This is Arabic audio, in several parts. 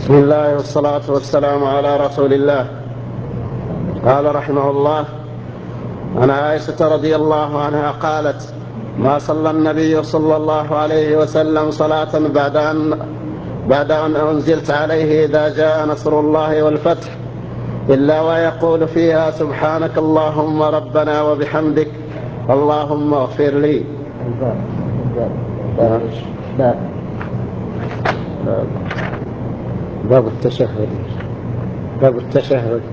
بسم الله والصلاة والسلام على رسول الله. قال رحمه الله: عن عائشة رضي الله عنها قالت: ما صلى النبي صلى الله عليه وسلم صلاة بعد أن أنزلت عليه إذا جاء نصر الله والفتح إلا ويقول فيها: سبحانك اللهم ربنا وبحمدك اللهم اغفر لي. باب التشهد. باب التشهد.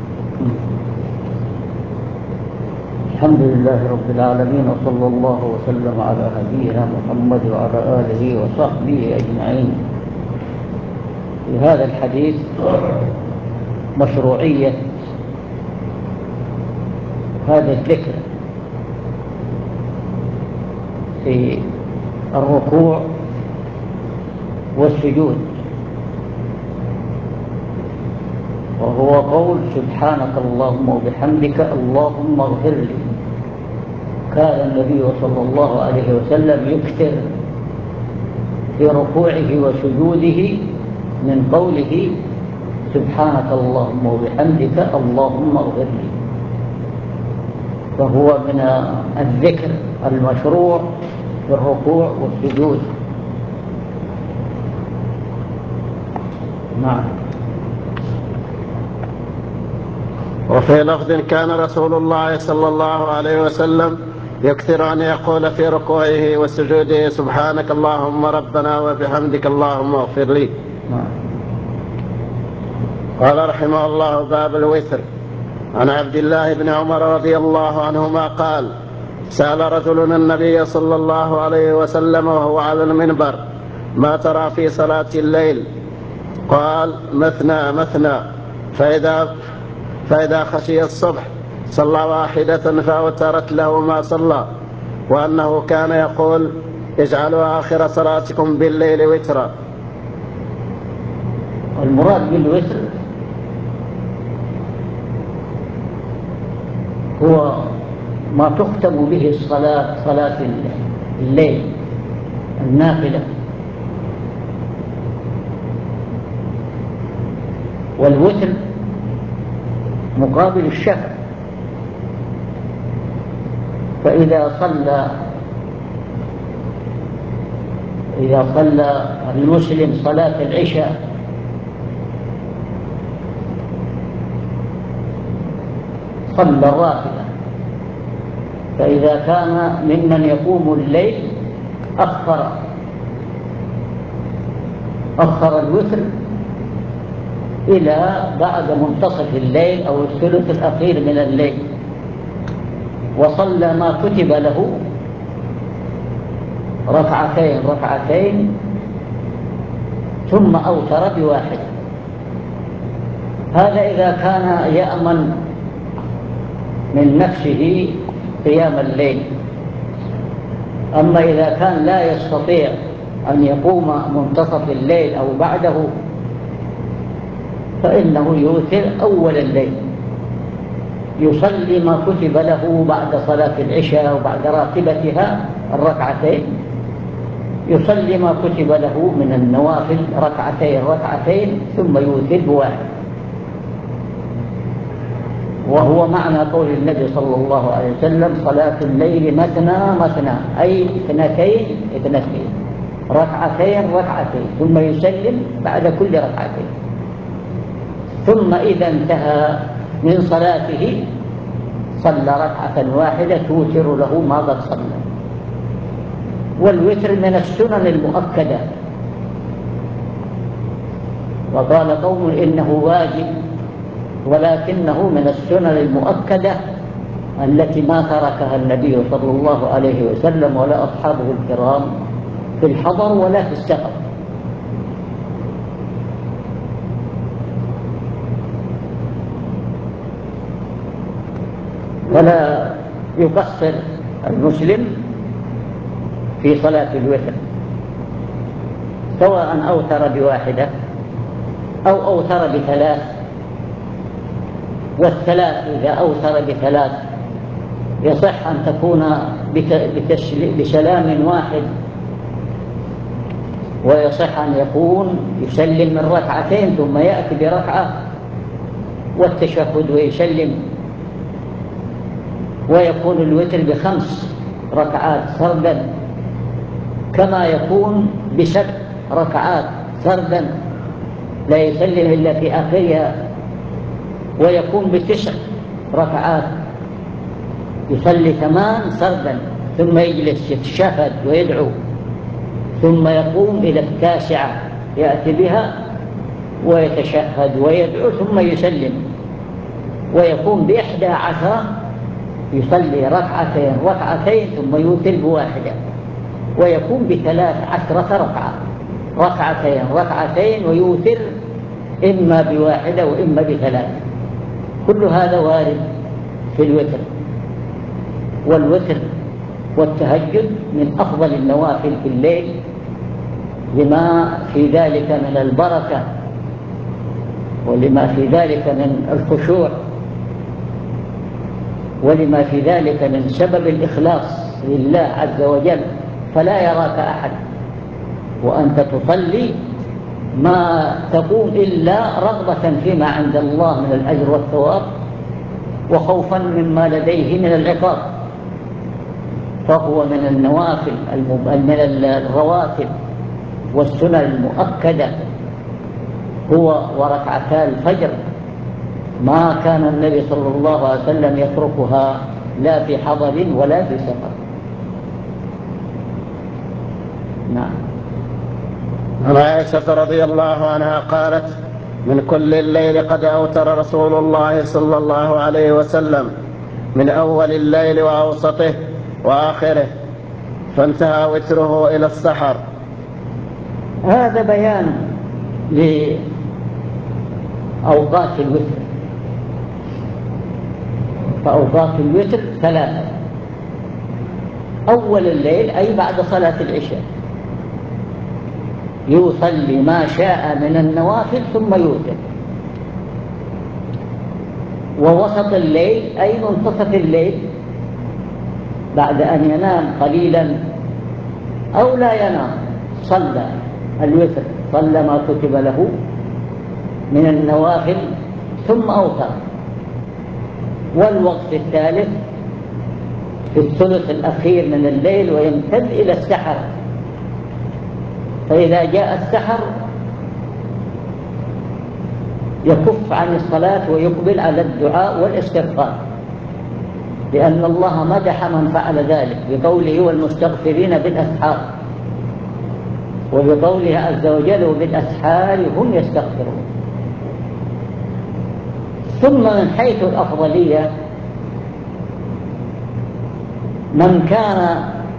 الحمد لله رب العالمين، وصلى الله وسلم على نبينا محمد وعلى آله وصحبه أجمعين. في هذا الحديث مشروعية هذا الذكر في الركوع والسجود، وهو قول سبحانك اللهم وبحمدك اللهم اغفر لي. كان النبي صلى الله عليه وسلم يكثر في ركوعه وسجوده من قوله سبحانك اللهم وبحمدك اللهم اغفر لي، فهو من الذكر المشروع في الركوع والسجود. نعم. وفي لفظ: كان رسول الله صلى الله عليه وسلم يكثر أن يقول في ركوعه وسجوده: سبحانك اللهم ربنا وبحمدك اللهم اغفر لي. قال رحمه الله: باب الوتر. عن عبد الله بن عمر رضي الله عنهما قال: سأل رجل النبي صلى الله عليه وسلم وهو على المنبر: ما ترى في صلاة الليل؟ قال: مثنى مثنى، فإذا خشي الصبح صلى واحدة فأوترت له ما صلى، وأنه كان يقول: اجعلوا آخر صلاتكم بالليل وترا. المراد بالوتر هو ما تختم به الصلاة، صلاة الليل النافلة. والوتر مقابل الشفع، فإذا صلى المسلم صلاة العشاء صلى الراتبة، فإذا كان ممن يقوم الليل أخر الوتر إلى بعد منتصف الليل أو الثلث الأخير من الليل، وصلى ما كتب له ركعتين ثم أوتر بواحد. هذا إذا كان يأمن من نفسه قيام الليل. أما إذا كان لا يستطيع أن يقوم منتصف الليل أو بعده، فإنه يوتر أول الليل، يصلي ما كتب له بعد صلاة العشاء وبعد راتبتها الركعتين، يصلي ما كتب له من النوافل ركعتين ثم يوتر بواحد. وهو معنى قول النبي صلى الله عليه وسلم: صلاة الليل مثنى مثنى، أي اثنتين ركعتين ثم يسلم بعد كل ركعتين، ثم إذا انتهى من صلاته صلى ركعة واحدة توتر له ما قد صلى. والوتر من السنن المؤكدة، وقال قوم إنه واجب، ولكنه من السنن المؤكدة التي ما تركها النبي صلى الله عليه وسلم ولا أصحابه الكرام في الحضر ولا في السفر. ولا يقصر المسلم في صلاة الوتر، سواء أوتر بواحدة أو أوتر بثلاث. والثلاث إذا أوتر بثلاث يصح أن تكون بسلام واحد ويصح أن يكون يسلم من ركعتين ثم يأتي بركعة والتشهد ويسلم، ويكون الوتر ب5 ركعات سردا، كما يكون ب7 ركعات سردا لا يسلم إلا في آخرها، ويكون ب9 ركعات يصلي 8 سردا ثم يجلس يتشهد ويدعو، ثم يقوم إلى 9 يأتي بها ويتشهد ويدعو ثم يسلم، ويقوم ب11 يصلي ركعتين ثم يوتر ب1، ويقوم ب13 ركعة، ركعتين ويوتر إما ب1 وإما ب3. كل هذا وارد في الوتر. والوتر والتهجد من أفضل النوافل في الليل لما في ذلك من البركة ولما في ذلك من الخشوع ولما في ذلك من سبب الإخلاص لله عز وجل، فلا يراك أحد وأنت تصلي ما تقوم إلا رغبة فيما عند الله من الأجر والثواب وخوفا مما لديه من العقاب. فهو من النوافل من الرواتب والسنن المؤكدة هو وركعتا الفجر، ما كان النبي صلى الله عليه وسلم يتركها لا في حضر ولا في سفر. نعم. عن عائشة رضي الله عنها قالت: من كل الليل قد أوتر رسول الله صلى الله عليه وسلم، من أول الليل وأوسطه وآخره، فانتهى وتره إلى السحر. هذا بيان لأوقات الوتر. فأوقات الوتر 3: أول الليل أي بعد صلاة العشاء يصلي ما شاء من النوافل ثم يوتر، ووسط الليل أي منتصف الليل بعد أن ينام قليلا أو لا ينام صلى الوتر، صلى ما كتب له من النوافل ثم أوتر. والوقت الثالث في الثلث الأخير من الليل ويمتد إلى السحر، فإذا جاء السحر يكف عن الصلاة ويقبل على الدعاء والاستغفار، لأن الله مدح من فعل ذلك بقوله: والمستغفرين بالأسحار، وبقوله عز وجل: وبالأسحار هم يستغفرون. ثم من حيث الأفضلية، من كان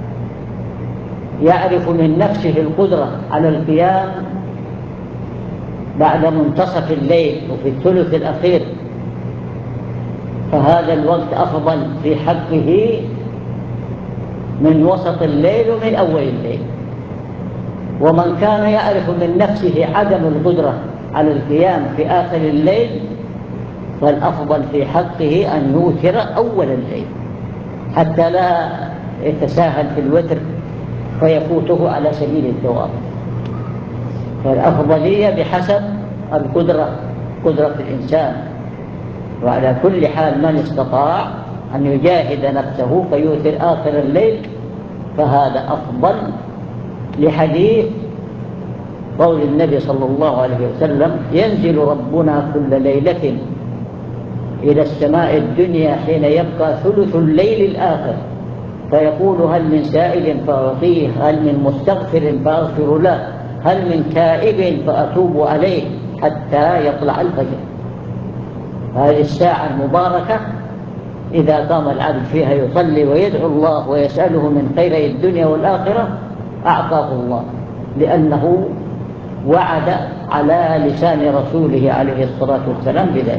يعرف من نفسه القدرة على القيام بعد منتصف الليل وفي الثلث الأخير فهذا الوقت أفضل في حقه من وسط الليل ومن أول الليل. ومن كان يعرف من نفسه عدم القدرة على القيام في آخر الليل فالأفضل في حقه أن يوتر أول الليل حتى لا يتساهل في الوتر فيفوته على سبيل الثواب. فالأفضلية بحسب القدرة، قدرة الإنسان. وعلى كل حال من استطاع أن يجاهد نفسه فيوتر آخر الليل فهذا أفضل، لحديث قول النبي صلى الله عليه وسلم: ينزل ربنا كل ليلة إلى السماء الدنيا حين يبقى ثلث الليل الآخر فيقول: هل من سائل فأعطيه، هل من مستغفر فأغفر له، هل من تائب فأتوب عليه، حتى يطلع الفجر. هذه الساعة المباركة إذا قام العبد فيها يصلي ويدعو الله ويسأله من خيري الدنيا والآخرة أعطاه الله، لأنه وعد على لسان رسوله عليه الصلاة والسلام بذلك.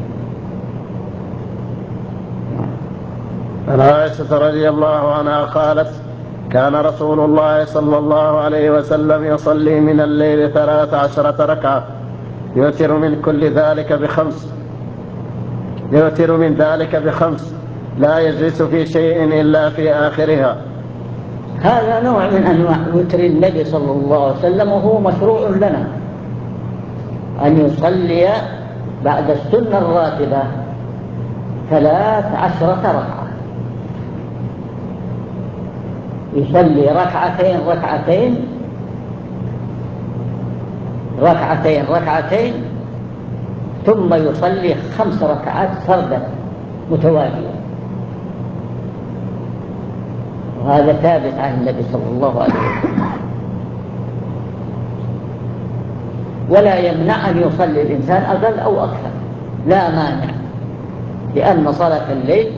عن عائشة رضي الله عنها قالت: كان رسول الله صلى الله عليه وسلم يصلي من الليل 13 ركعة، يوتر من ذلك ب5، لا يجلس في شيء إلا في آخرها، هذا نوع من أنواع وتر النبي صلى الله عليه وسلم، وهو مشروع لنا أن يصلي بعد السنة الراتبة 13 ركعة، يصلي ركعتين ركعتين ركعتين ركعتين، ثم يصلي 5 ركعات فردا متوالية. وهذا ثابت عن النبي صلى الله عليه وسلم. ولا يمنع أن يصلي الإنسان أقل أو أكثر، لا مانع، لأن صلاة الليل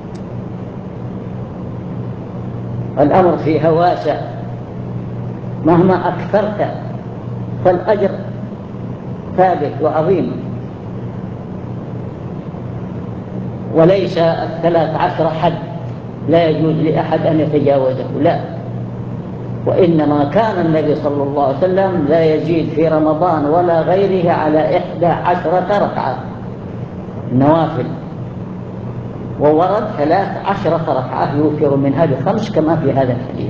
الأمر فيها واسع، مهما أكثرت فالأجر ثابت وعظيم، وليس 13 حد لا يجوز لأحد أن يتجاوزه، لا، وإنما كان النبي صلى الله عليه وسلم لا يزيد في رمضان ولا غيره على 11 ركعة نوافل، وورد 13 ركعة يوتر منها ب5 كما في هذا الحديث.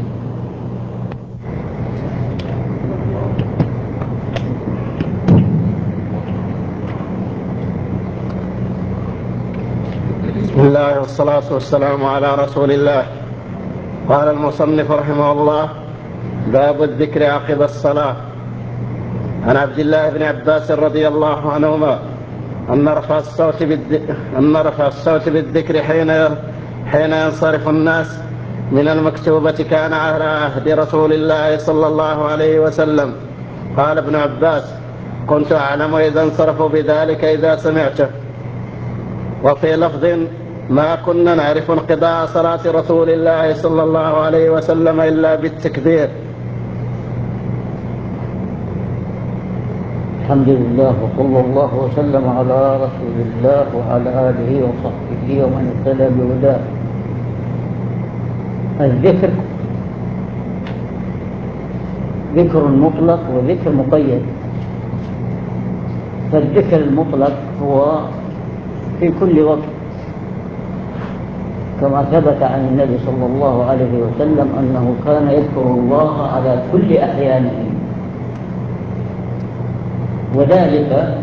بسم الله والصلاة والسلام على رسول الله. قال المصنف رحمه الله: باب الذكر عقب الصلاة. عن عبد الله بن عباس رضي الله عنهما أن رفع الصوت بالذكر حين ينصرف الناس من المكتوبة كان على عهد رسول الله صلى الله عليه وسلم. قال ابن عباس: كنت أعلم إذا انصرفوا بذلك إذا سمعته. وفي لفظ: ما كنا نعرف انقضاء صلاة رسول الله صلى الله عليه وسلم إلا بالتكبير. الحمد لله، وصلى الله وسلم على رسول الله وعلى آله وصحبه ومن اهتدى بهداه. الذكر ذكر مطلق وذكر مقيد. فالذكر المطلق هو في كل وقت، كما ثبت عن النبي صلى الله عليه وسلم أنه كان يذكر الله على كل أحيانه، وذلك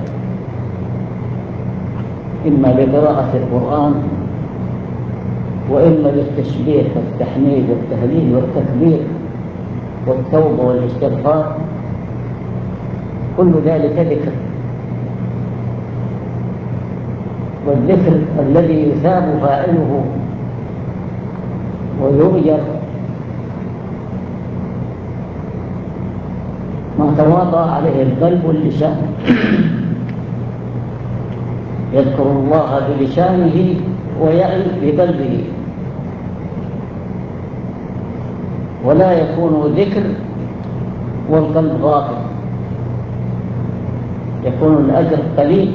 إما لقراءة القرآن، وإما للتسبيح والتحميد والتهليل والتكبير والتوبة والاستغفار، كل ذلك ذكر. والذكر الذي يثاب فاعله ويؤجر ما تواضع عليه القلب واللسان. يذكر الله بلسانه ويعي بقلبه، ولا يكون ذكر والقلب غافل، يكون الأجر قليل،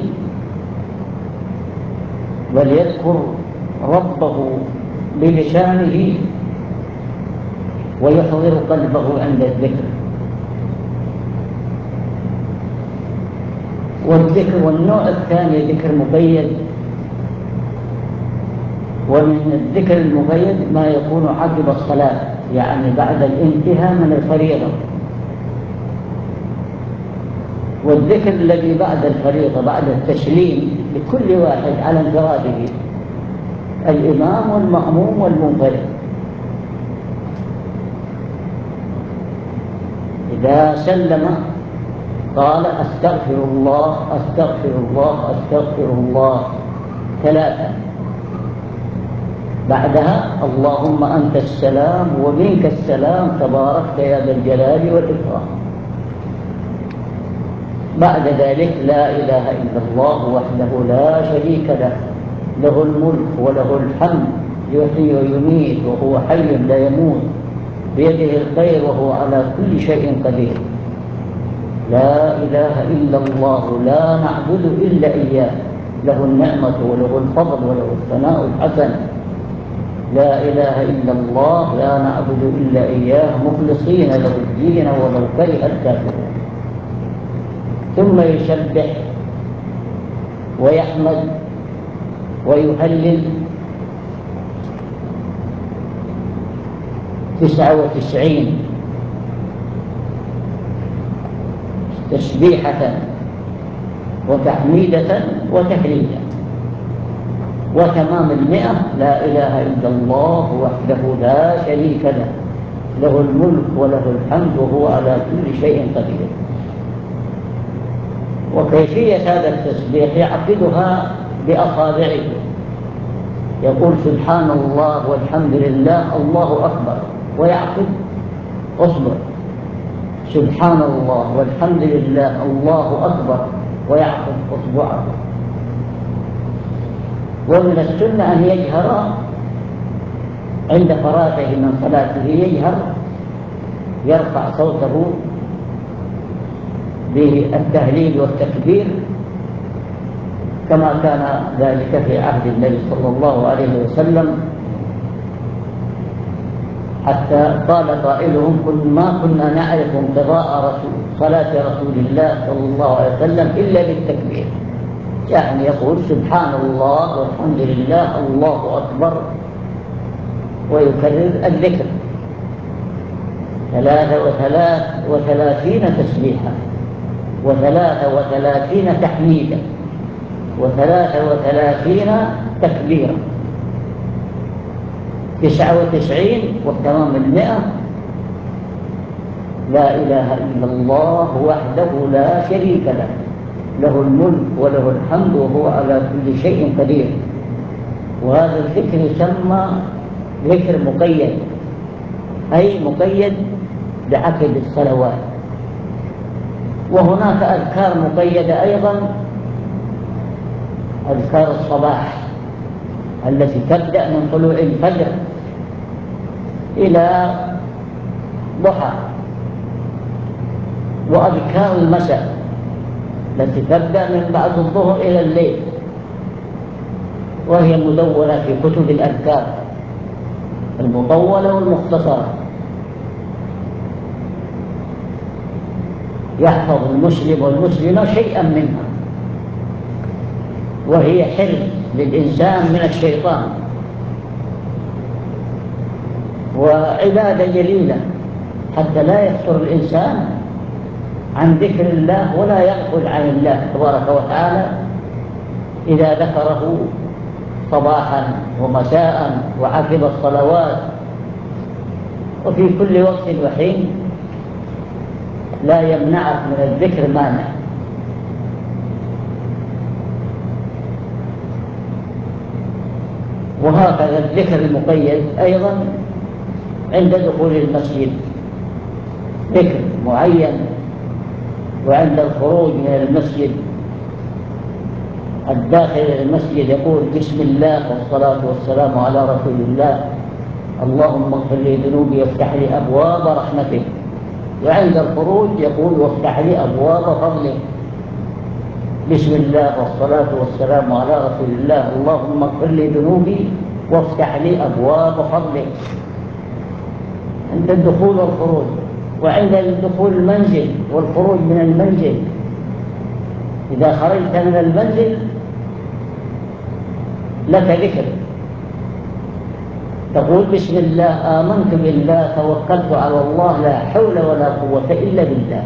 بل يذكر ربه بلسانه ويحضر قلبه عند الذكر. والذكر والنوع الثاني ذكر مقيد. ومن الذكر المقيد ما يكون عقب الصلاة، يعني بعد الانتهاء من الفريضة. والذكر الذي بعد الفريضة بعد التسليم لكل واحد على انفراده، الإمام والمأموم والمنفرد. إذا سلم قال: أستغفر الله أستغفر الله أستغفر الله 3. بعدها: اللهم أنت السلام ومنك السلام تباركت يا ذا الجلال والإكرام. بعد ذلك: لا إله إلا الله وحده لا شريك له، له الملك وله الحمد، يحيي ويميت وهو حي لا يموت، بيده الخير وهو على كل شيء قدير. لا إله إلا الله لا نعبد إلا إياه، له النعمة وله الفضل وله الثناء الحسن. لا إله إلا الله لا نعبد إلا إياه مخلصين له الدين ولو كره الكافرون. ثم يسبح ويحمد ويهلل 99 تسبيحة وتحميدة وتهليلا، وتمام 100 لا إله إلا الله وحده لا شريك له، له الملك وله الحمد وهو على كل شيء قدير. وكيفية هذا التسبيح يعقدها بأصابعه، يقول سبحان الله والحمد لله الله أكبر، ويعقد أصبع سبحان الله والحمد لله الله أكبر، ويعقد أصبعه. ومن السنة أن يجهر عند فراغه من صلاته، يجهر يرفع صوته بالتهليل والتكبير كما كان ذلك في عهد النبي صلى الله عليه وسلم، حتى قال قائلهم ما كنا نعرف انقضاء صلاة رسول الله صلى الله عليه وسلم إلا بالتكبير، يعني يقول سبحان الله والحمد لله الله أكبر، ويكرر الذكر 33 تسبيحا و33 تحميدا و33 تكبيرا. 99 والتمام 100 لا إله إلا الله وحده لا شريك له، له الملك وله الحمد وهو على كل شيء قدير. وهذا الذكر يسمى ذكر مقيد، أي مقيد بعقد الصلوات. وهناك أذكار مقيدة أيضا، أذكار الصباح التي تبدأ من طلوع الفجر إلى ضحى، وأذكار المساء التي تبدأ من بعد الظهر إلى الليل، وهي مدونة في كتب الأذكار المطولة والمختصرة. يحفظ المسلم والمسلمة شيئا منها، وهي حرز للإنسان من الشيطان، وعبادة جليلة حتى لا يفتر الإنسان عن ذكر الله ولا يغفل عن الله تبارك وتعالى إذا ذكره صباحا ومساء وعقب الصلوات وفي كل وقت وحين، لا يمنعك من الذكر مانع. وهكذا الذكر المقيد أيضا عند دخول المسجد ذكر معين، وعند الخروج من المسجد الداخل إلى المسجد يقول بسم الله والصلاة والسلام على رسول الله، اللهم اغفر لي ذنوبي وافتح لي أبواب رحمتك. وعند الخروج يقول وافتح لي أبواب فضلك، بسم الله والصلاة والسلام على رسول الله، اللهم اغفر لي ذنوبي وافتح لي أبواب فضلك، عند الدخول والخروج. وعند دخول المنزل والخروج من المنزل، إذا خرجت من المنزل لك ذكر، تقول بسم الله آمنت بالله توكلت على الله لا حول ولا قوة إلا بالله،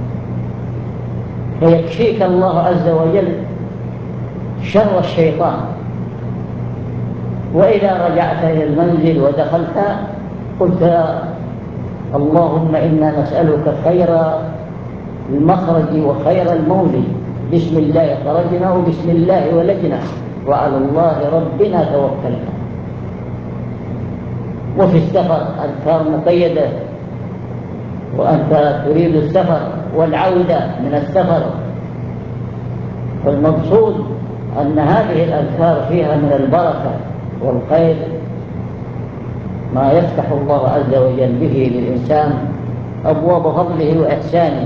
فيكفيك الله عز وجل شر الشيطان. وإذا رجعت إلى المنزل ودخلت قلت اللهم إنا نسألك خير المخرج وخير المولد، بسم الله خرجنا وبسم الله ولجنا وعلى الله ربنا توكلنا. وفي السفر أذكار مقيدة، وأنت تريد السفر والعودة من السفر، والمقصود أن هذه الأذكار فيها من البركة والخير ما يفتح الله عز وجل به للإنسان أبواب فضله وإحسانه،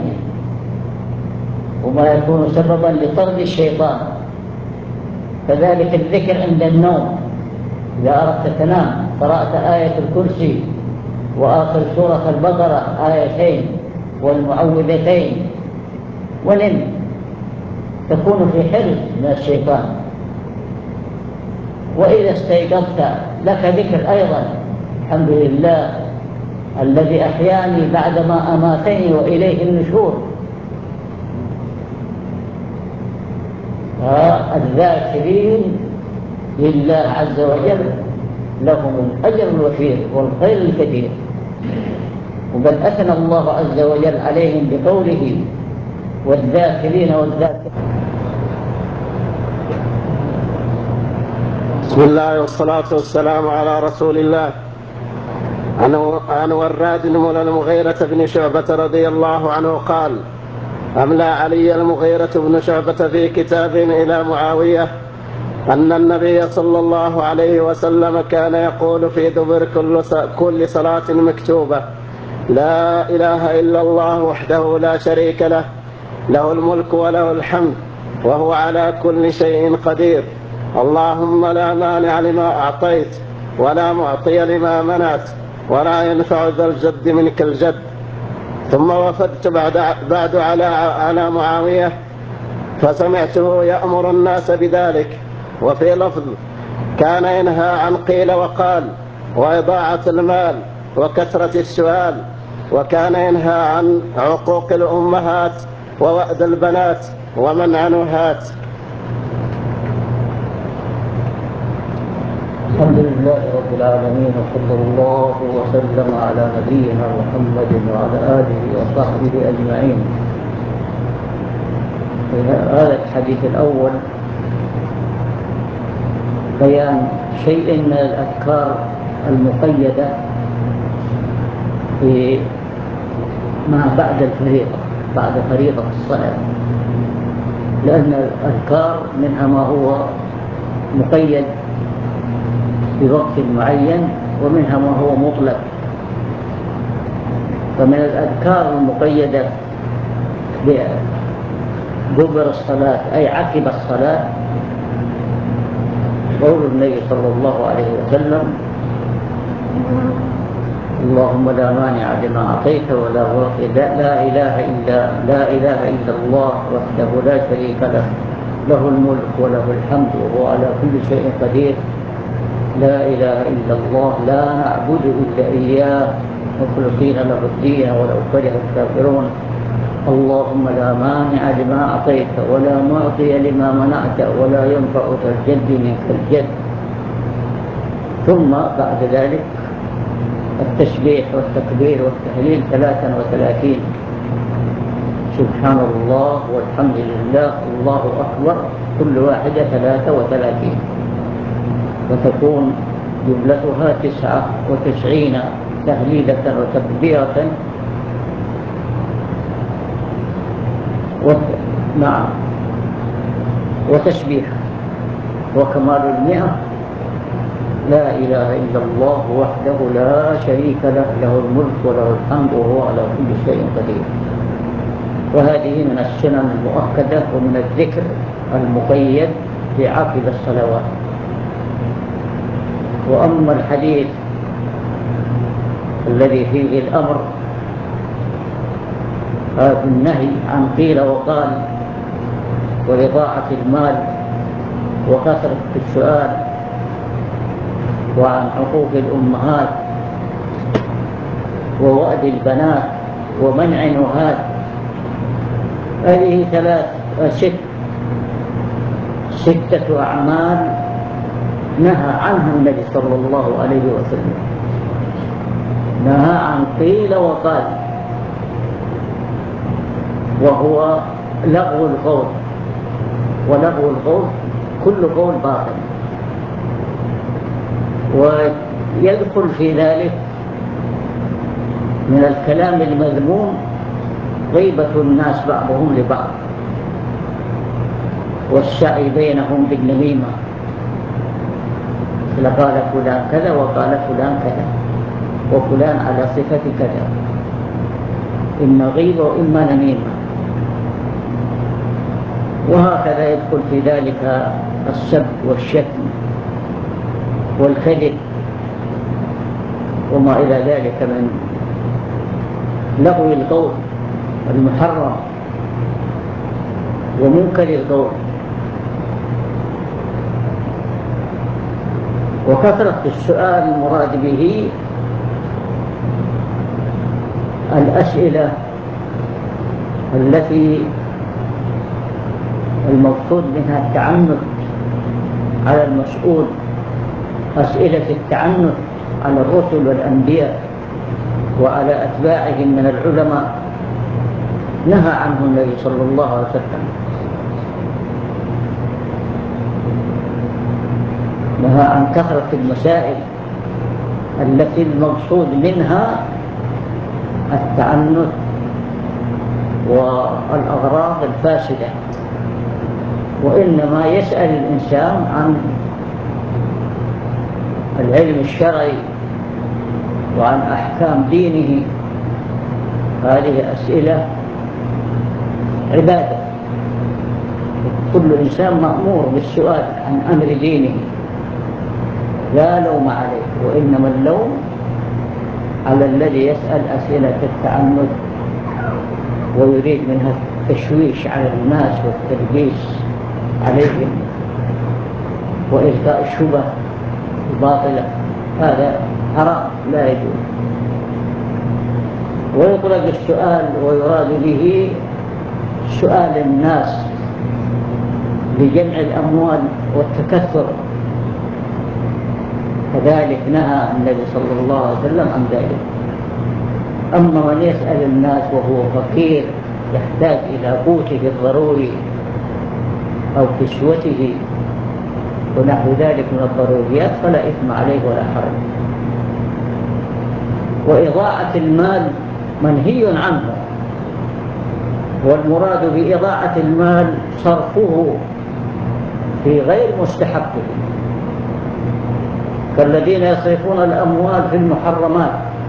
وما يكون سببا لطرد الشيطان. كذلك الذكر عند النوم، إذا أردت تنام قرأت آية الكرسي وآخر سورة البقرة آيتين والمعوذتين ونم، تكون في حرز من الشيطان. وإذا استيقظت لك ذكر أيضا، الحمد لله الذي أحياني بعدما أماتني وإليه النشور. الذاكرين لله عز وجل لهم الأجر الوفير والخير الكثير، وقد أثنى الله عز وجل عليهم بقوله والذاكرين والذاكرين. بسم الله والصلاة والسلام على رسول الله. عن وراد مولى المغيرة بن شعبة رضي الله عنه قال: أملى علي المغيرة بن شعبة في كتاب إلى معاوية أن النبي صلى الله عليه وسلم كان يقول في دبر كل صلاة مكتوبة: لا إله إلا الله وحده لا شريك له، له الملك وله الحمد وهو على كل شيء قدير، اللهم لا مانع لما أعطيت ولا معطي لما منعت ولا ينفع ذا الجد منك الجد. ثم وفدت بعد على معاوية فسمعته يأمر الناس بذلك، وفي لفظ كان ينهى عن قيل وقال وإضاعة المال وكثرة السؤال، وكان ينهى عن عقوق الأمهات ووأد البنات ومنع نهات. الحمد لله رب العالمين، وصلى الله وسلم على نبينا محمد وعلى آله وصحبه أجمعين. في هذا الحديث الأول بيان شيء من الأذكار المقيدة في ما بعد الفريضة، بعد فريضة الصلاة، لأن الأذكار منها ما هو مقيد بوقت معين ومنها ما هو مطلق. فمن الأذكار المقيدة بقبر الصلاة أي عقب الصلاة قول النبي صلى الله عليه وسلم: اللهم لا مانع لما أعطيت ولا معطي، لا إله إلا الله وحده لا شريك له، له الملك وله الحمد وهو على كل شيء قدير، لا إله إلا الله لا نعبد إلا إياه مخلصين له الدين ولو كره الكافرون، اللهم لا مانع لما أعطيت ولا معطي لما منعت ولا ينفع ذا الجد منك الجد. ثم بعد ذلك التسبيح والتكبير والتهليل 33، سبحان الله والحمد لله الله أكبر، كل واحدة 33، وتكون جملتها 99 تهليلة وتكبيرة وتسبيح، وكمال 100 لا إله إلا الله وحده لا شريك له، له الملك وله الحمد وهو على كل شيء قدير. وهذه من السنن المؤكدة ومن الذكر المقيد بعقب الصلوات. وأما الحديث الذي فيه الأمر بالنهي عن قيل وقال وإضاعة المال وكثرة السؤال وعن حقوق الأمهات ووأد البنات ومنع نهات، هذه ستة أعمال نهى عنها النبي صلى الله عليه وسلم. نهى عن قيل وقال، وهو لغو القول، ولغو القول كل قول باطل. ويدخل في ذلك من الكلام المذموم غيبة الناس بعضهم لبعض، والسعي بينهم بالنميمة، لقال فلان كذا وقال فلان كذا وفلان على صفة كذا، إما غيبة وإما نميمة. وهكذا يدخل في ذلك السب والشتم والكذب وما إلى ذلك من لغو القول المحرم ومنكر القول. وكثرة السؤال المراد به الأسئلة التي المقصود منها التعنت على المسؤول، أسئلة التعنت على الرسل والأنبياء وعلى أتباعهم من العلماء نهى عنه النبي صلى الله عليه وسلم. نهى عن كثرة المسائل التي المقصود منها التعنت والأغراض الفاسدة، وإنما يسأل الإنسان عن العلم الشرعي وعن أحكام دينه. هذه أسئلة عبادة، كل إنسان مأمور بالسؤال عن أمر دينه، لا لوم عليه، وإنما اللوم على الذي يسأل أسئلة التعنت ويريد منها التشويش على الناس والتلبيس عليهم وإلقاء الشبه الباطلة. هذا حرام لا يجوز. ويطلق السؤال ويراد به سؤال الناس لجمع الأموال والتكثر، كذلك نهى النبي صلى الله عليه وسلم عن ذلك. أما من يسأل الناس وهو فقير يحتاج إلى قوته الضروري أو كسوته ونحو ذلك من الضروريات فلا إثم عليه ولا حرج. وإضاعة المال منهي عنه، والمراد بإضاعة المال صرفه في غير مستحقه، كالذين يصرفون الأموال في المحرمات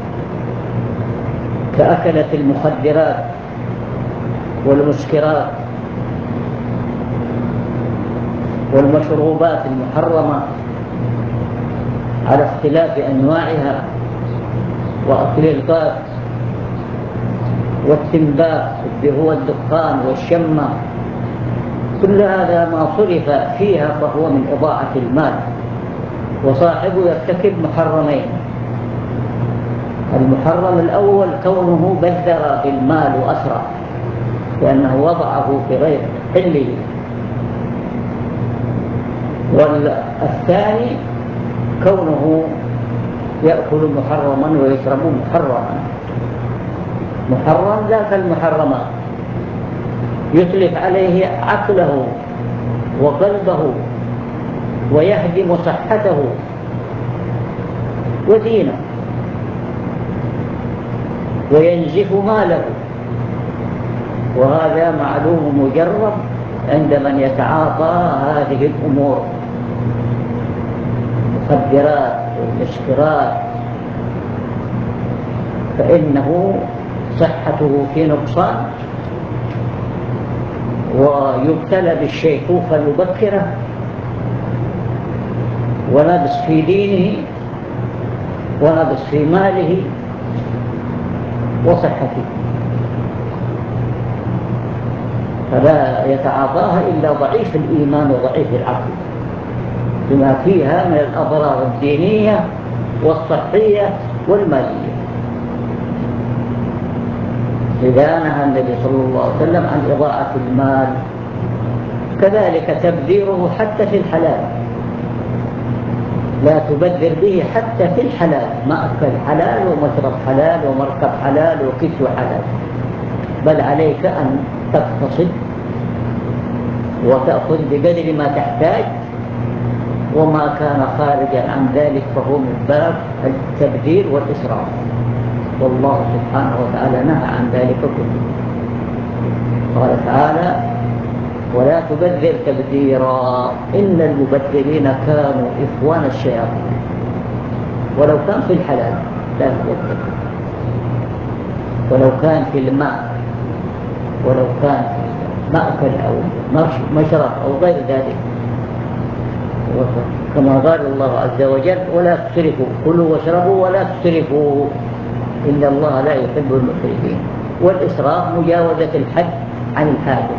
كأكلة المخدرات والمسكرات والمشروبات المحرمة على اختلاف أنواعها، وأكل القات والتنباك اللي هو الدخان والشمة، كل هذا ما صرف فيها فهو من إضاعة المال، وصاحبه يرتكب محرمين. المحرم الأول كونه بذر بالمال وأسرع لأنه وضعه في غير حله، والثاني كونه يأكل محرما ويشرب محرما. محرم لا كالمحرمات، يتلف عليه عقله وقلبه ويهدم صحته ودينه وينزف ماله، وهذا معلوم مجرب عند من يتعاطى هذه الأمور، المخدرات والمسكرات، فإنه صحته في نقصان ويبتلى بالشيخوخة المبكرة ونقص في دينه ونقص في ماله وصحته، فلا يتعاطاها إلا ضعيف الإيمان وضعيف العقل بما فيها من الأضرار الدينية والصحية والمالية. إذا نهى النبي صلى الله عليه وسلم عن إضاعة المال، كذلك تبذيره حتى في الحلال، لا تبذر به حتى في الحلال، مأكل حلال ومشرب حلال ومركب حلال وكسوة حلال، بل عليك أن تقتصد وتأخذ بقدر ما تحتاج، وما كان خارجا عن ذلك فهو من باب التبذير والإسراف، والله سبحانه وتعالى نهى عن ذلك كله. قال تعالى: ولا تبذر تبذيرا إن المبذرين كانوا إخوان الشياطين. ولو كان في الحلال لا تبذر، ولو كان في الماء، ولو كان مأكل أو مشرب أو غير ذلك، كما قال الله عز وجل: ولا تسرفوا، كلوا واشربوا ولا تسرفوا إن الله لا يحب المسرفين. والإسراف مجاوزة الحد عن الحاجة.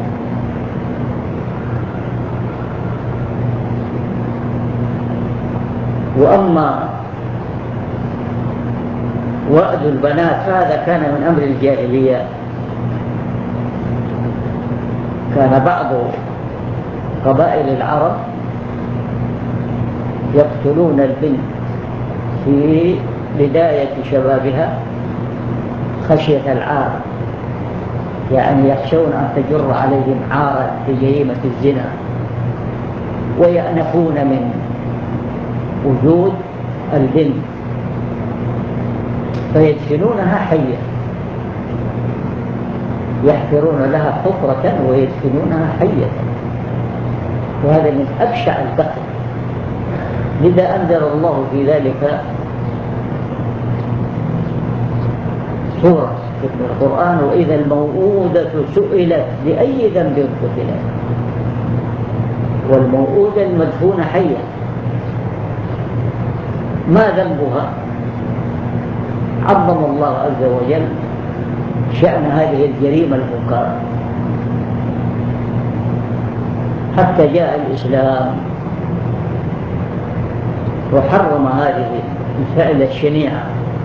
وأد البنات هذا كان من أمر الجاهلية. كان بعض قبائل العرب يقتلون البنت في بداية شبابها خشية العار، يعني يخشون أن تجر عليهم عارا في جريمة الزنا، ويأنفون من وجود البنت فيدفنونها حية، يحفرون لها حفرة ويدفنونها حية، وهذا من أبشع القتل. لذا أنزل الله في ذلك سورة في القرآن: وإذا الموءودة سئلت بأي ذنب قتلت. والموءودة المدفونة حية ما ذنبها؟ عظم الله عز وجل شأن هذه الجريمة المنكرة حتى جاء الإسلام وحرم هذه الفعلة الشنيعة،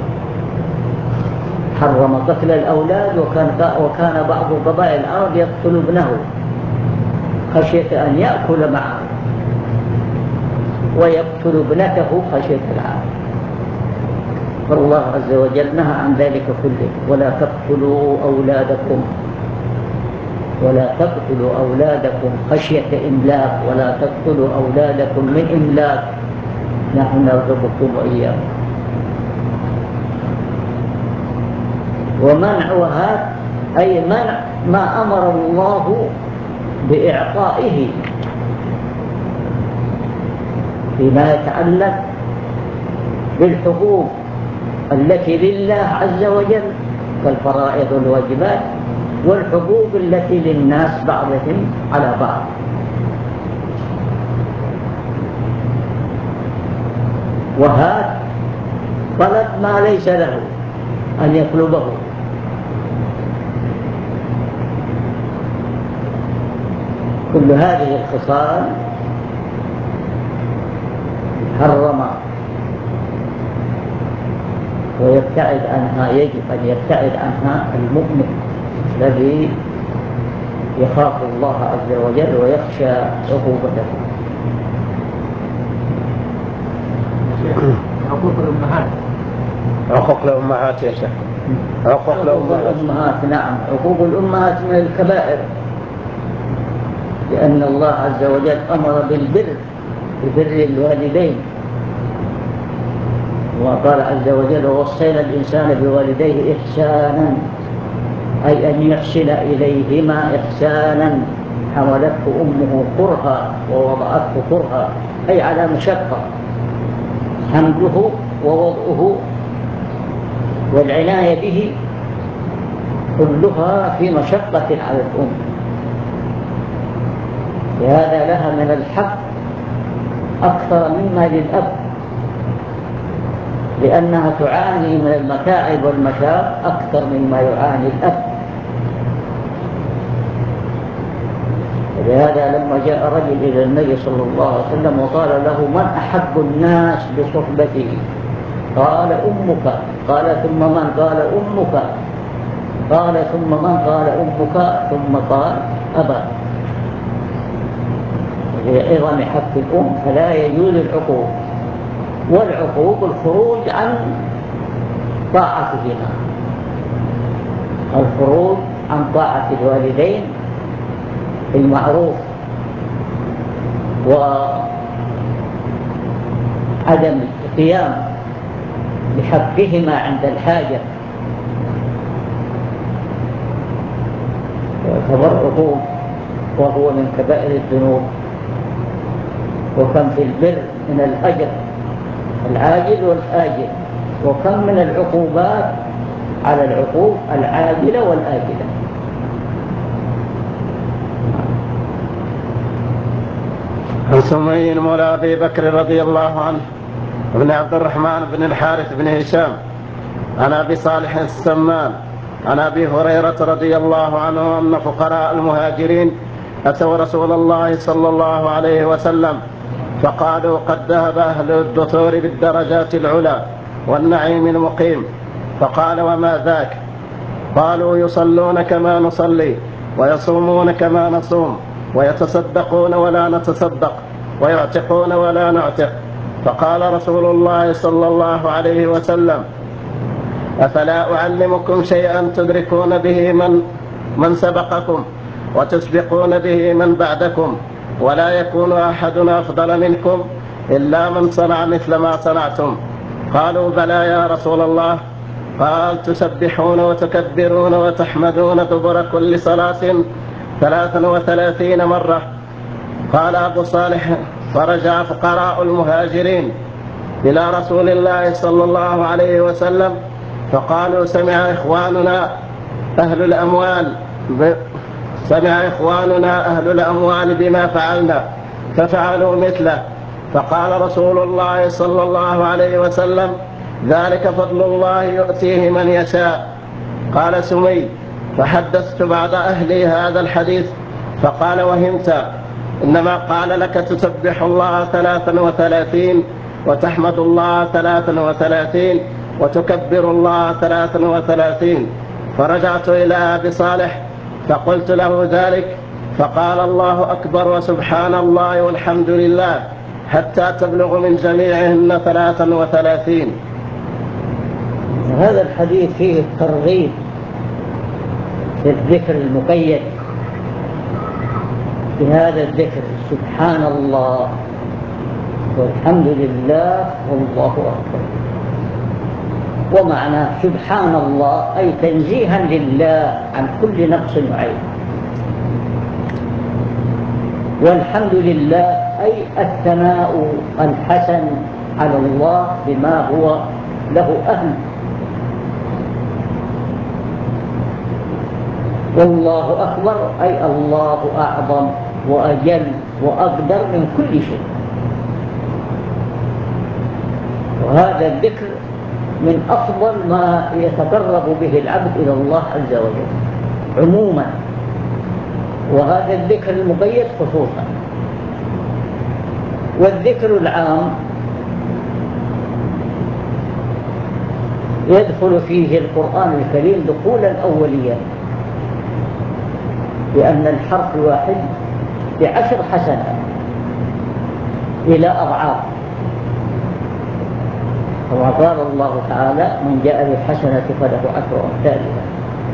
حرم قتل الأولاد. وكان بعض قبائل العرب يقتل ابنه خشية أن يأكل معه، ويقتل ابنته خشية العار. فالله عز وجل نهى عن ذلك كله: ولا تقتلوا أولادكم خشية إملاق، ولا تقتلوا أولادكم من إملاق، نحن نرزقكم وإياكم. ومنعها أي منع ما أمر الله بإعطائه فيما يتعلق بالحقوق التي لله عز وجل كالفرائض والواجبات، والحقوق التي للناس بعضهم على بعض. وهات طلب ما ليس له أن يطلبه. كل هذه الخصال حرم ويبتعد عنها، يجب أن يبتعد عنها المؤمن الذي يخاف الله عز وجل ويخشى عقوبته. حقوق الأمهات، عقوق الأمهات يا شيخ، عقوق الأمهات. نعم، عقوق الأمهات من الكبائر، لأن الله عز وجل أمر بالبر، ببر الوالدين. وقال عز وجل: ووصينا الإنسان بوالديه إحسانا، أي أن يحسن إليهما إحسانا. حملته أمه كرها ووضعته كرها، أي على مشقة. حمله ووضعه والعناية به كلها في مشقة على الأم، لهذا لها من الحق أكثر مما للأب، لأنها تعاني من المتاعب والمشاق أكثر مما يعاني الأب. لهذا لما جاء رجل إلى النبي صلى الله عليه وسلم وقال له: من أحب الناس بصحبته؟ قال: أمك. قال: ثم من؟ قال: أمك. قال: ثم من؟ قال: أمك. ثم قال: أبا. لعظم حق الأم فلا يجوز العقوق، والعقوق الخروج عن طاعتهما، الخروج عن طاعة الوالدين بالمعروف، وعدم القيام بحقهما عند الحاجة. يعتبر عقوق وهو من كبائر الذنوب. وكم في البر من الأجر العاجل والآجل، وكم من العقوبات على العقوق العاجلة والآجلة. عن سمي مولى أبي بكر رضي الله عنه ابن عبد الرحمن بن الحارث بن هشام عن أبي صالح السمان عن أبي هريرة رضي الله عنه أن فقراء المهاجرين أتوا رسول الله صلى الله عليه وسلم فقالوا: قد ذهب أهل الدثور بالدرجات العلى والنعيم المقيم، فقال: وما ذاك؟ قالوا: يصلون كما نصلي، ويصومون كما نصوم، ويتصدقون ولا نتصدق، ويعتقون ولا نعتق. فقال رسول الله صلى الله عليه وسلم: أفلا أعلمكم شيئا تدركون به من سبقكم وتسبقون به من بعدكم، ولا يكون أحد أفضل منكم إلا من صنع مثل ما صنعتم؟ قالوا: بلى يا رسول الله. قال: تسبحون وتكبرون وتحمدون دبر كل صلاة 33 مرة. قال أبو صالح: فرجع فقراء المهاجرين إلى رسول الله صلى الله عليه وسلم فقالوا: سمع إخواننا أهل الأموال بما فعلنا ففعلوا مثله. فقال رسول الله صلى الله عليه وسلم: ذلك فضل الله يؤتيه من يشاء. قال سمي: فحدثت بعض أهلي هذا الحديث فقال: وهمت، إنما قال لك تسبح الله 33 وتحمد الله 33 وتكبر الله 33. فرجعت إلى أبي صالح فقلت له ذلك فقال: الله أكبر وسبحان الله والحمد لله حتى تبلغ من جميعهن 33. هذا الحديث فيه الترغيب في الذكر المقيد بهذا الذكر: سبحان الله والحمد لله والله أكبر. ومعنى سبحان الله أي تنزيها لله عن كل نقص وعيب، والحمد لله أي الثناء الحسن على الله بما هو له أهل. والله أكبر أي الله أعظم وأجل وأقدر من كل شيء. وهذا الذكر من أفضل ما يتقرب به العبد إلى الله عز وجل عموما، وهذا الذكر المقيد خصوصا. والذكر العام يدخل فيه القرآن الكريم دخولا أوليا، لأن الحرف الواحد ب10 حسنات إلى أضعاف، كما قال الله تعالى: من جاء بالحسنة فله 10 أمثالها.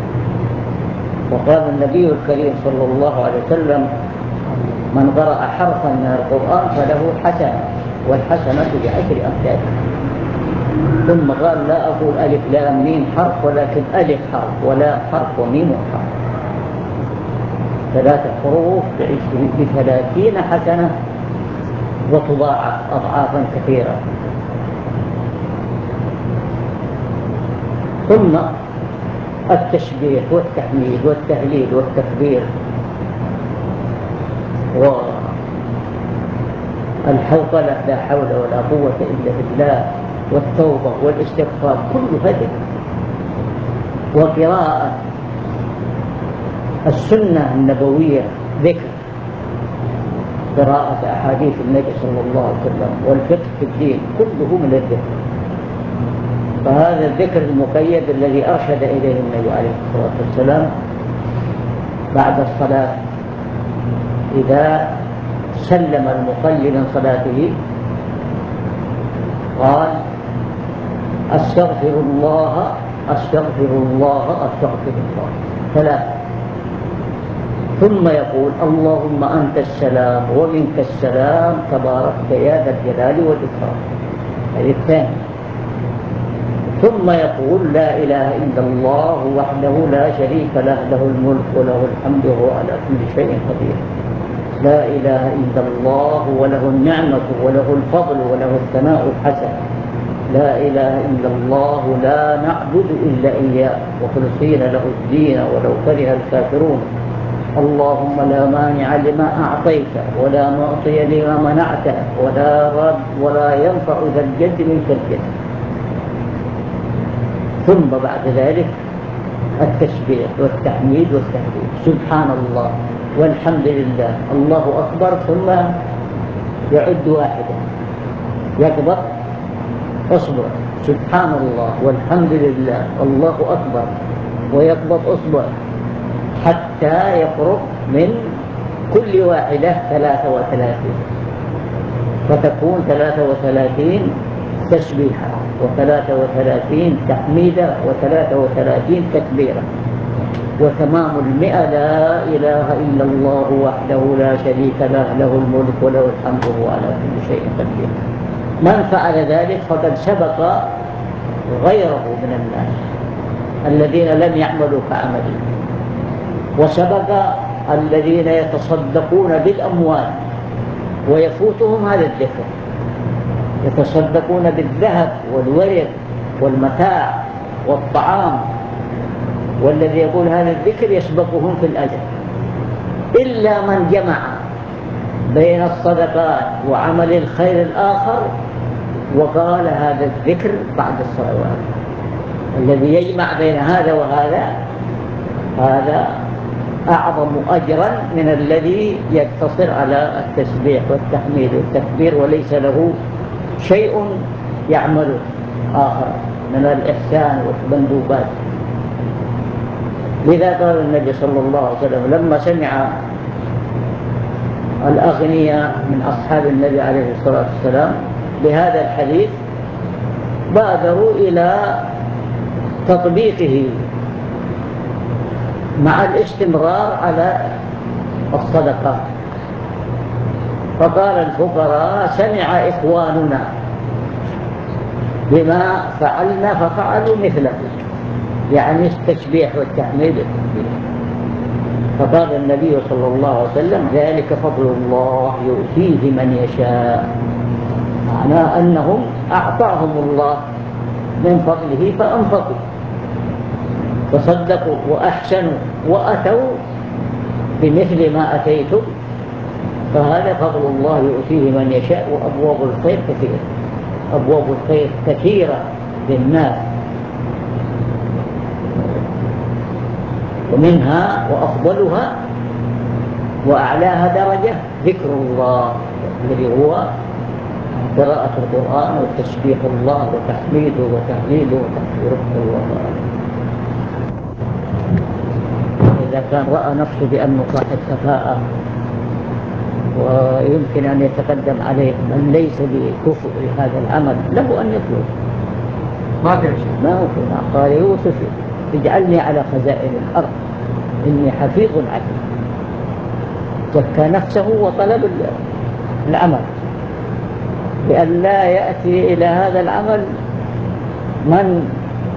وقال النبي الكريم صلى الله عليه وسلم: من قرأ حرفا من القرآن فله حسنة، والحسنة ب10 أمثالها. ثم قال: لا أقول ألف لام ميم حرف، ولكن ألف حرف ولا حرف وميم حرف، 3 حروف ب30 حسنة، وتضاعف أضعافا كثيرة. ثم التسبيح والتحميد والتهليل والتكبير والحوقلة لا حول ولا قوة إلا بالله، والتوبة والاستغفار، كل هذا. وقراءة السنة النبوية ذكر، قراءة أحاديث النبي صلى الله عليه وسلم، والفقه في الدين كله من الذكر. فهذا الذكر المقيد الذي أرشد إليه النبي عليه الصلاة والسلام بعد الصلاة إذا سلم المصلي من صلاته قال: أستغفر الله أستغفر الله أستغفر الله 3. ثم يقول: اللهم أنت السلام ومنك السلام تباركت يا ذا الجلال والإكرام. هذه الثانية. ثم يقول: لا إله إلا الله وحده لا شريك له، له الملك وله الحمد وهو على كل شيء قدير. لا إله إلا الله وله النعمة وله الفضل وله الثناء الحسن. لا إله إلا الله لا نعبد إلا إياه مخلصين له الدين ولو كره الكافرون. اللهم لا مانع لما أعطيت ولا معطي لما منعت ولا رد ولا ينفع ذا الجد منك الجد. ثم بعد ذلك التسبيح والتحميد والتهليل: سبحان الله والحمد لله الله أكبر. ثم يعد واحدا، يكبر، اصبر، سبحان الله والحمد لله والله أكبر ويقبض أصبع حتى يفرغ من كل واحدة 33، فتكون 33 تسبيحة و33 تحميدة و33 تكبيرة، وتمام 100 لا إله إلا الله وحده لا شريك له له الملك وله الحمد وهو على كل شيء قدير. من فعل ذلك فقد سبق غيره من الناس الذين لم يعملوا كعمله، وسبق الذين يتصدقون بالأموال ويفوتهم هذا الذكر، يتصدقون بالذهب والورق والمتاع والطعام، والذي يقول هذا الذكر يسبقهم في الأجر، إلا من جمع بين الصدقات وعمل الخير الآخر وقال هذا الذكر بعد الصلوات. الذي يجمع بين هذا وهذا هذا أعظم أجرا من الذي يقتصر على التسبيح والتحميد والتكبير وليس له شيء يعمله آخر من الإحسان والمندوبات. لذا قال النبي صلى الله عليه وسلم لما سمع الأغنياء من أصحاب النبي عليه الصلاة والسلام بهذا الحديث بادروا إلى تطبيقه مع الاستمرار على الصدقات، فقال الفقراء سمع إخواننا بما فعلنا ففعلوا مثله، يعني التسبيح والتحميد والتكبير. فقال النبي صلى الله عليه وسلم ذلك فضل الله يؤتيه من يشاء، معناه أنهم أعطاهم الله من فضله فأنفقوا تصدقوا وأحسنوا وأتوا بمثل ما أتيتم، فهذا فضل الله يؤتيه من يشاء. وأبواب الخير كثيرة، أبواب الخير كثيرة للناس، ومنها وأفضلها وأعلاها درجة ذكر الله الذي هو قراءة القرآن وتسبيح الله وتحميده وتهليله وتكبيره الله. إذا كان رأى نفسه بأنه صاحب كفاءة ويمكن أن يتقدم عليه من ليس بكفء لهذا العمل له أن يطلب، ما في شيء، ما هو في. قال يوسف اجعلني على خزائن الأرض إني حفيظ عليم. زكى نفسه وطلب العمل لأن لا يأتي إلى هذا العمل من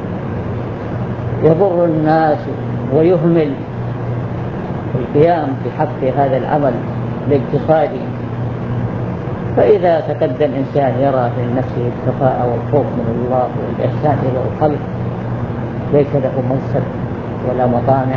يضر الناس ويهمل القيام بحق هذا العمل الاقتصادي. فإذا تقدم إنسان يرى في نفسه الكفاءة والخوف من الله والإحسان إلى الخلق ليس له منصب ولا مطامع.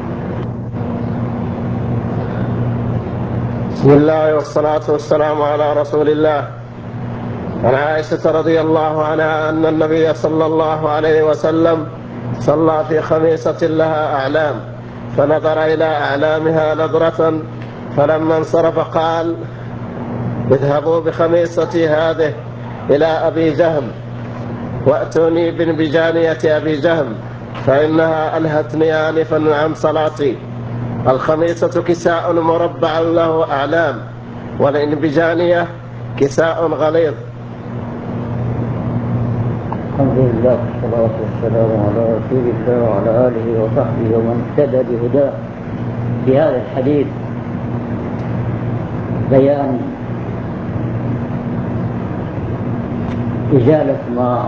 بسم الله والصلاة والسلام على رسول الله. عن عائشة رضي الله عنها أن النبي صلى الله عليه وسلم صلى في خميصة لها أعلام فنظر إلى أعلامها نظرة، فلما انصرف قال اذهبوا بخميصتي هذه إلى أبي جهم وأتوني بجانية أبي جهم فإنها ألهتني آنفا عن صلاتي. الخميصة كساء مربع له أعلام، والإنبجانية كساء غليظ. الحمد لله والصلاة والسلام على رسول الله وعلى آله وصحبه ومن اهتدى بهداه. في هذا الحديث بيان إزالة ما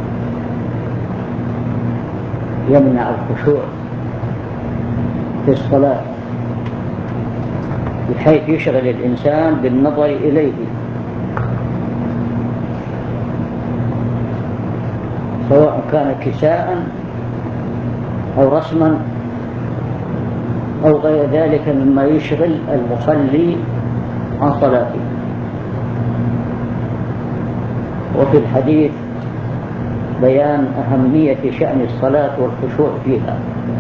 يمنع الخشوع في الصلاة بحيث يشغل الإنسان بالنظر إليه، سواء كان كساء أو رسما أو غير ذلك مما يشغل المصلي عن صلاته. وفي الحديث بيان أهمية شأن الصلاة والخشوع فيها،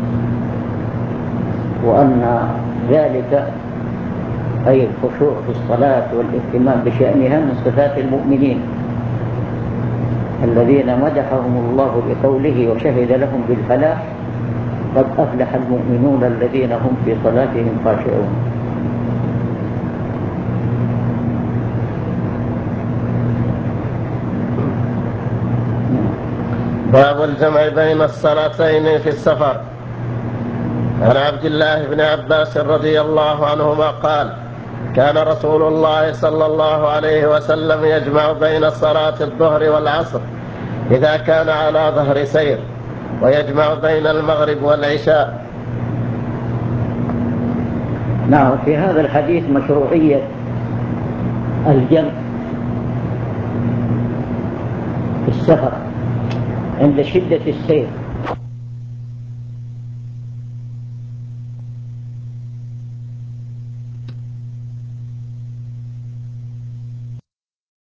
وأن ذلك أي الخشوع في الصلاة والاهتمام بشأنها من صفات المؤمنين. الذين مدحهم الله بقوله وشهد لهم بالفلاح قد أفلح المؤمنون الذين هم في صلاتهم خاشعون. باب الجمع بين الصلاتين في السفر. عن عبد الله بن عباس رضي الله عنهما قال: كان رسول الله صلى الله عليه وسلم يجمع بين صلاة الظهر والعصر إذا كان على ظهر سير، ويجمع بين المغرب والعشاء. نعم، في هذا الحديث مشروعية الجمع في السفر عند شدة السير،